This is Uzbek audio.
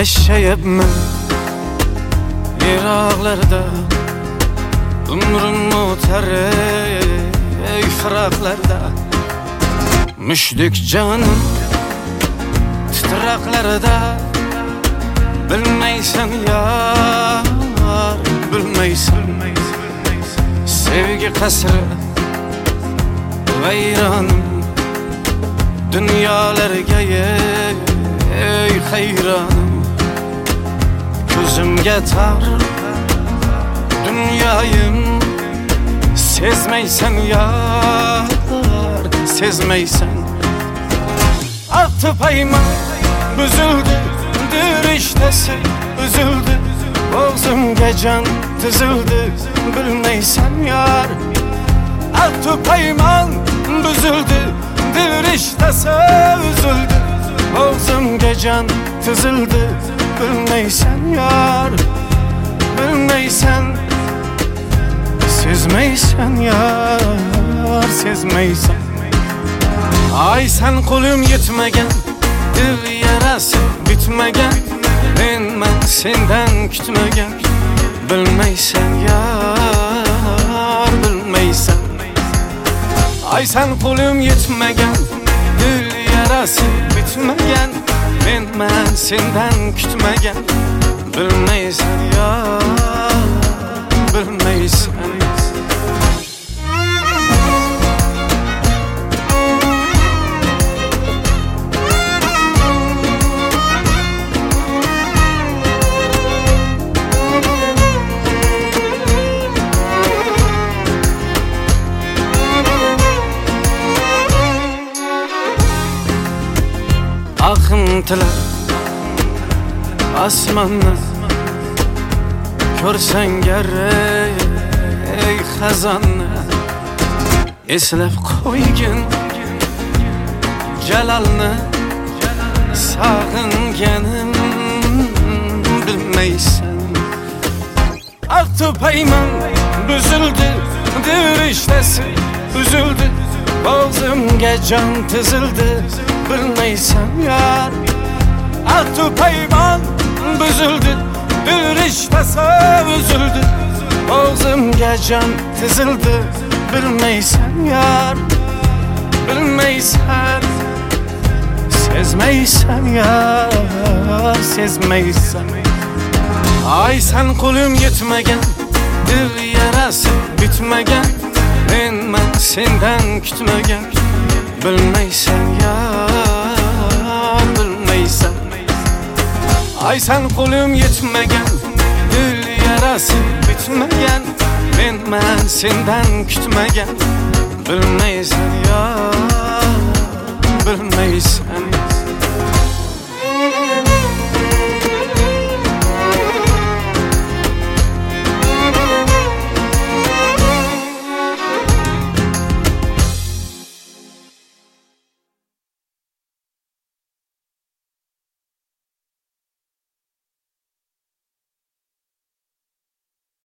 Yaşayıpman yiroqlarda, umrim o'tar ey firaqlarda. Mushdek jonim titroqlarda, bilmaysan yar, bilmaysan. Sevgi qasri vayronim, dunyolarga ey hayronim. Ko'zimga tar dunyoyim, sezmaysan yar, sezmaysan. Altı payman buzuldu, diriştesi üzüldü, boğazımga can tizildi, bilmaysan yar. Altı payman buzuldu, diriştesi üzüldü, boğazımga can tizildi, bilmaysan yar, bilmaysan. Sezmaysan yar, sezmaysan. Ay sen qo'lim yetmagan, dil yarasi bitmagan, men sendan kutmagan, bilmaysan yar, bilmaysan. Ay sen qo'lim yetmagan, dil yarasi bitmagan, men sendan kutmagan, bilmaysan yar, bilmaysan. Akıntılar osmonni ko'rsang gerek, ey xazonni eslab qo'ygin jalolni, sog'inganim bilmaysan. Altı payman buzildi, dirishtasi uzildi, boğazımga can tizildi, bilmaysan yar. Altı payman buzildi, diriştasi üzüldü, boğazımga can tizildi, bilmaysan yar, bilmaysan. Sezmaysan yar, sezmaysan. Ay sen qo'lim yetmagan, dil yarasi bitmagan, men sendan kutmagan, bilmaysan yar, bilmaysan. Ay sen qo'lim yetmagan, dil yarasi bitmagan, men sendan kutmagan, bilmaysan yar, bilmaysan.